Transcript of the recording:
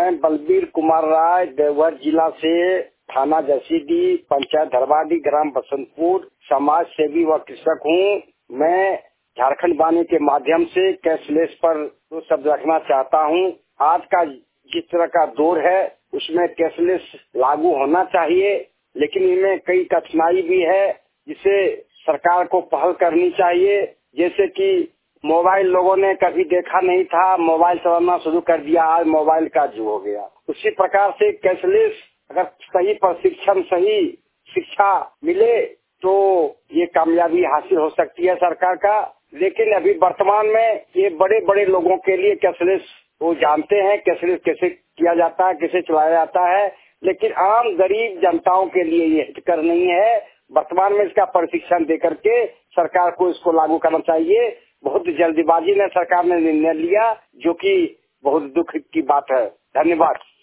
मैं बलबीर कुमार राय देवघर जिला से थाना जसीडीह पंचायत धरवाडी ग्राम बसंतपुर समाज सेवी व कृषक हूँ। मैं झारखंड वाणी के माध्यम से कैशलेस पर दो शब्द रखना चाहता हूँ। आज का जिस तरह का दौर है उसमें कैशलेस लागू होना चाहिए, लेकिन इनमें कई कठिनाई भी है जिसे सरकार को पहल करनी चाहिए। जैसे कि मोबाइल लोगों ने कभी देखा नहीं था, मोबाइल चलाना शुरू कर दिया, आज मोबाइल का युग हो गया। उसी प्रकार से कैशलेस अगर सही प्रशिक्षण सही शिक्षा मिले तो ये कामयाबी हासिल हो सकती है सरकार का। लेकिन अभी वर्तमान में ये बड़े बड़े लोगों के लिए कैशलेस वो जानते हैं कैशलेस कैसे किया जाता है, कैसे चलाया जाता है, लेकिन आम गरीब जनताओं के लिए ये हितकर नहीं है। वर्तमान में इसका प्रशिक्षण देकर के सरकार को इसको लागू करना चाहिए। बहुत जल्दीबाजी में सरकार ने निर्णय लिया, जो कि बहुत दुख की बात है। धन्यवाद।